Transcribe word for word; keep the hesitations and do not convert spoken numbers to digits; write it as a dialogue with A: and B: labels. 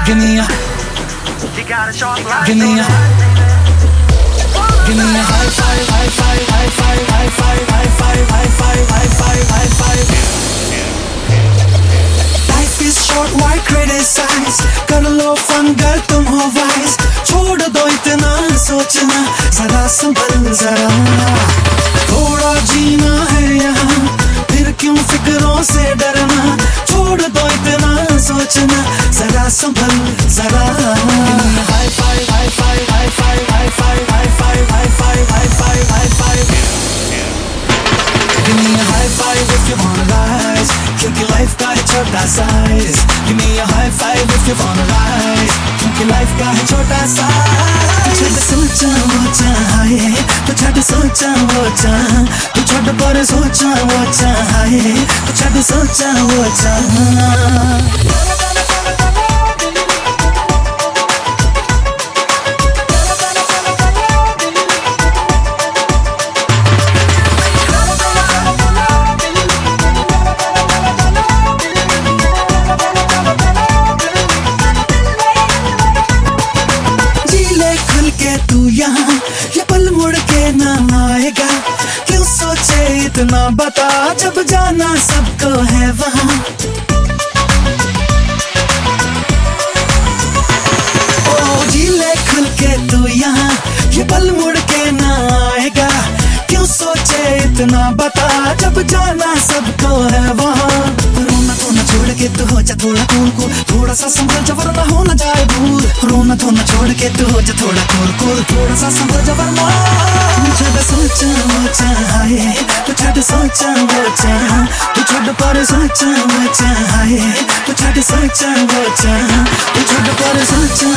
A: Give me a, give me a, give me a high five, high five, high five, high five, high five, high five, high five, high five. Life is short, why criticize? कर लो fun गर तुम हो wise. छोड़ दो इतना सोचना, जरा संभल जरा. थोड़ा जीना है यहाँ, फिर क्यों फिक्रों से डरना. छोड़ दो इतना सोचना, जरा संभल जरा. High five, high five, high five, high five, high five, high five, high five, high five. Give me a high five if you wanna rise, क्योंकि life का है छोटा size. Give me a high five if you wanna rise, क्योंकि life का है छोटा size. तू छड़ सोचा वो चाहे, तू छड़ सोचा वो चाहे, तू छड़ पर सोचा वो चाहे, तू छड़ सोचा वो चाहे. तू यहाँ ये पल मुड़ के ना आएगा, क्यों सोचे इतना बता, जब जाना सबको है वहाँ. ओ जी ले खुल के तू यहाँ, ये पल मुड़ के ना आएगा, क्यों सोचे इतना बता, जब जाना सबको है वहाँ. रोना धोना छोड़ के तू हो जा थोड़ा कूल कूल, थोड़ा सा संभल जा वरना हो ना जाए भूल. रोना धोना छोड़ के तू हो जा थोड़ा कूल कूल, थोड़ा सा संभल जा वरना. तू छड़ सोचा वो चाहे, तू छड़ सोचा वो चाहे, तू छड़ पर सोचा वो चाहे, तू छड़ सोचा वो चाहे, तू छड़ पर सोचा